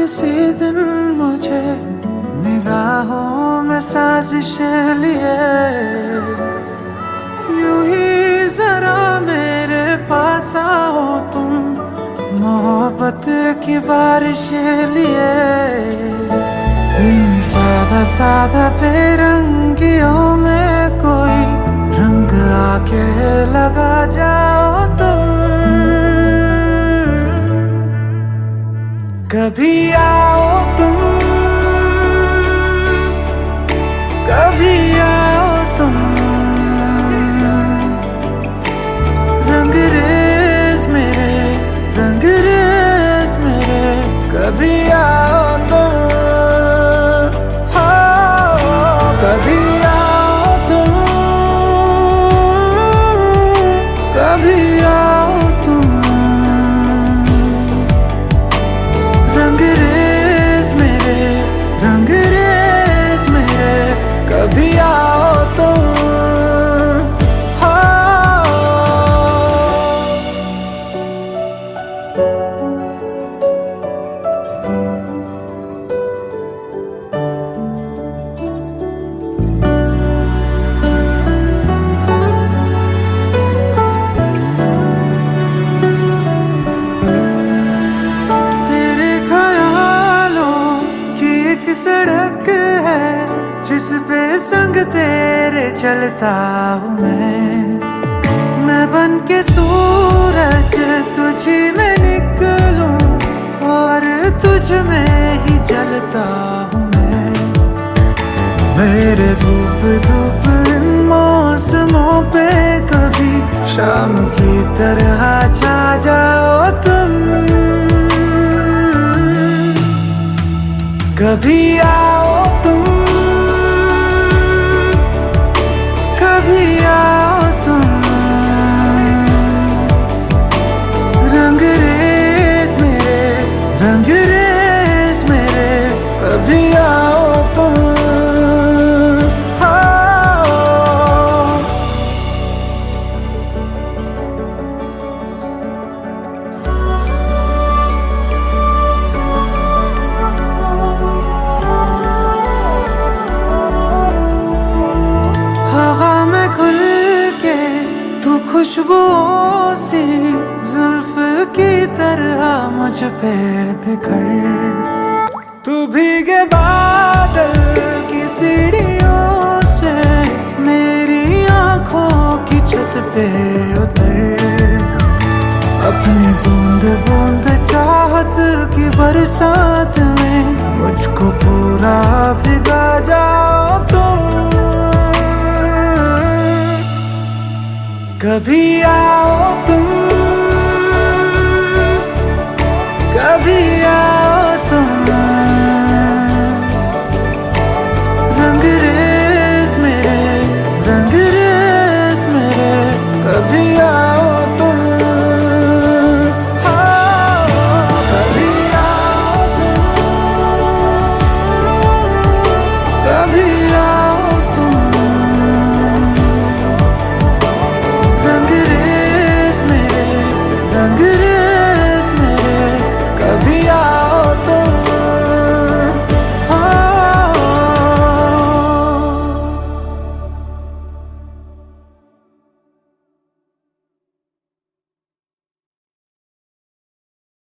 किसी दिन मुझे निगाहों में साजिश लिए, यूं ही जरा मेरे पास आओ तुम, मोहब्बत की बारिश लिए। इन सादा सादा बेरंगियों में कोई रंग आके लगा जाओ तुम। कभी आओ तुम, कभी आओ तुम, रंगरेज मेरे, रंगरेज मेरे, कभी आओ तुम। हाँ, कभी आओ तुम, कभी आओ तुम, रंगरेज मेरे, रंगरेज मेरे, कभी आओ तुम। सड़क है जिस पे संग तेरे चलता हूँ मैं बन के सूरज तुझी में निकलूं और तुझ में ही जलता हूँ मैं। मेरे धूप धूप इन मौसमों पे कभी शाम की तरह छा जाओ तुम। कभी आओ तुम, कभी आओ तुम, रंगरेज मेरे, रंगरेज मेरे, कभी आओ तुम। खुशबुओं सी जुल्फ की तरह मुझ पे बिखर, तू भीगे बादल की सीढ़ियों से मेरी आंखों की छत पे उतर। अपनी बूंद बूंद चाहत की बरसात में मुझको पूरा भिगा जाओ तुम। कभी आओ तुम,